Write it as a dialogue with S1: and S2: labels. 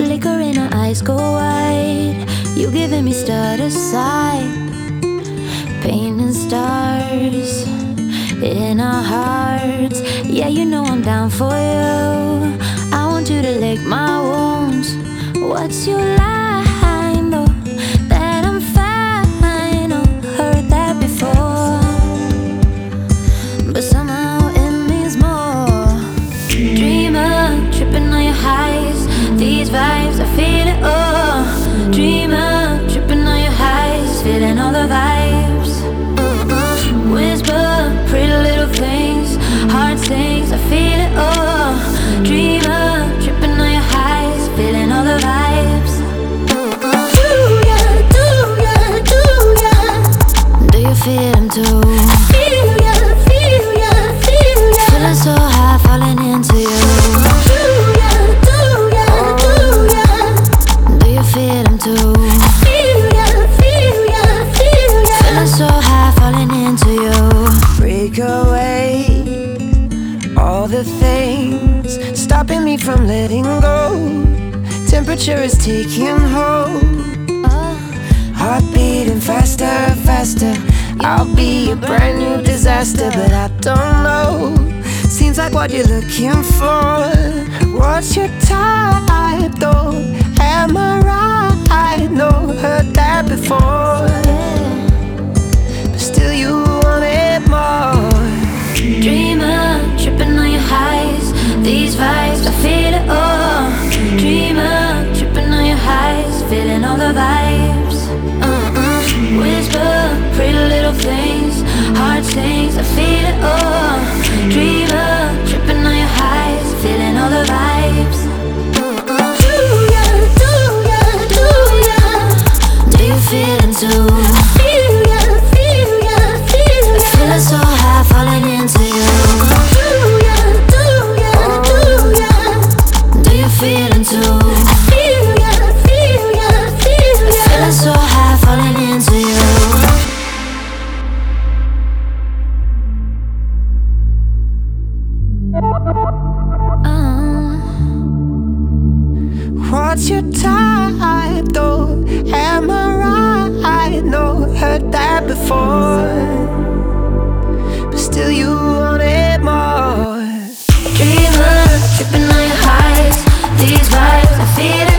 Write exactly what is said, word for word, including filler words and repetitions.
S1: Flickering our eyes go wide. You giving me stutter side. Painting stars in our hearts. Yeah, you know I'm down for you. I want you to lick my wounds. What's your line though? That I'm fine. Oh, heard that before, but somehow it means more. Dreamer, tripping on your highs. These vibes, I feel it, oh. Dreamer, tripping on your highs. Feeling all the vibes. uh-uh. Whisper, pretty little things. Heart sings, I feel it, oh. Dreamer, tripping on your highs. Feeling all the vibes. uh-uh. Do ya, do ya, do ya? Do you feel them too? Feel ya, feel ya, feel ya. Feeling so high, falling into you. Do ya, do ya, do ya? Do you feel them too? Feel ya, feel ya, feel ya. Feeling so high, falling into you.
S2: Break away all the things stopping me from letting go. Temperature is taking hold. Heart beating faster, faster. I'll be a brand new disaster, but I don't know. Seems like what you're looking for. What's your type though? Am I right? No, heard that before, but still you want it more.
S1: Dreamer, tripping on your highs. These vibes, I feel it, oh. Dreamer, tripping on your highs. Feeling all the vibes. uh-uh. Whisper, pretty little things. Heart sings, I feel it, oh. Dreamer, tripping on your highs. Feeling all the vibes. uh-uh. Do ya, do ya, do ya? Do you feel it too? Feel ya, feel ya, feel ya. Feeling so high, falling into you. Do ya, do ya, do ya? Do you feel it too? Feel ya, feel ya, feel ya. Feeling so high, falling into you.
S2: What's your type though? Am I right? No, heard that before, but still you want it more.
S1: Dreamer, tripping on your highs. These vibes, I feel it.